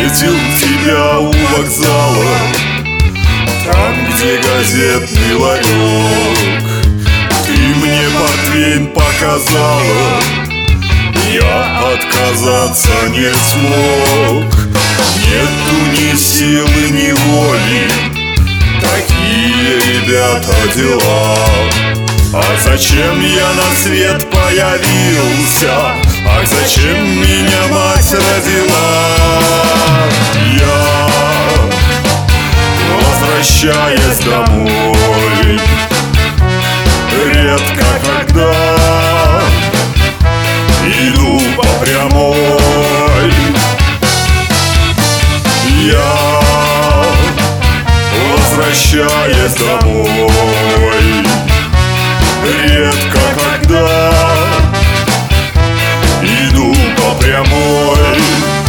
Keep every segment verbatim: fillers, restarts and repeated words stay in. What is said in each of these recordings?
встретил тебя у вокзала, там, где газетный ларек. Ты мне портвейн показала, я отказаться не смог. Нету ни силы, ни воли, такие, ребята, дела. А зачем я на свет появился? Ах, зачем меня мать родила? Я, возвращаясь домой, редко когда иду по прямой. Я, возвращаясь домой, редко когда иду по прямой.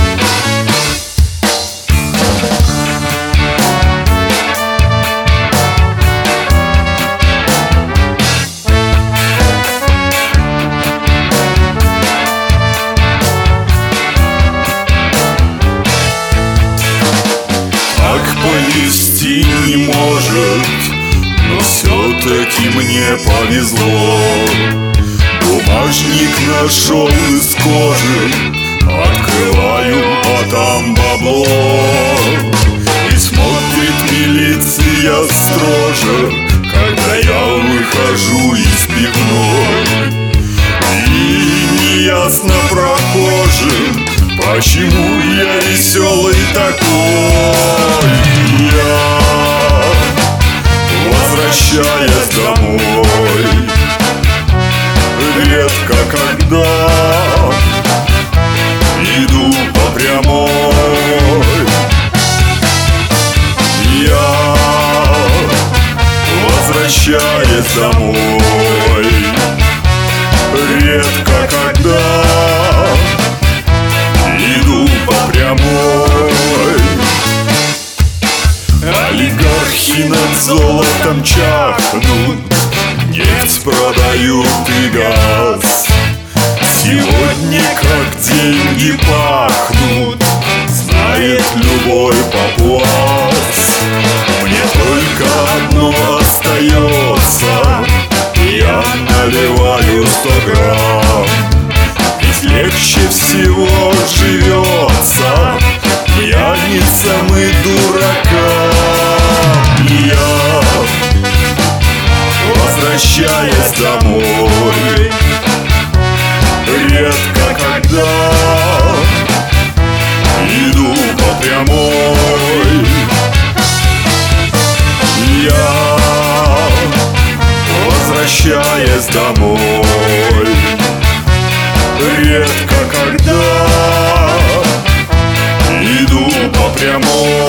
Так повести не может, но все-таки мне повезло. Бумажник нашел из кожи, открываю, а там бабло. И смотрит милиция строже, когда я выхожу из пивной. И неясно прохожим, почему я веселый такой. Я, возвращаясь домой, редко когда иду по прямой. Я, возвращаясь домой, редко когда иду по прямой. Олигархи над золотом чахнут, нефть продают и газ. Сегодня как деньги пахнут, знает любой папуас. Мне только одно остается, я наливаю сто грамм. Ведь легче всего живется пьяницам и дуракам. Я, возвращаясь домой, редко когда иду по прямой. Я, возвращаясь домой, редко когда иду по прямой.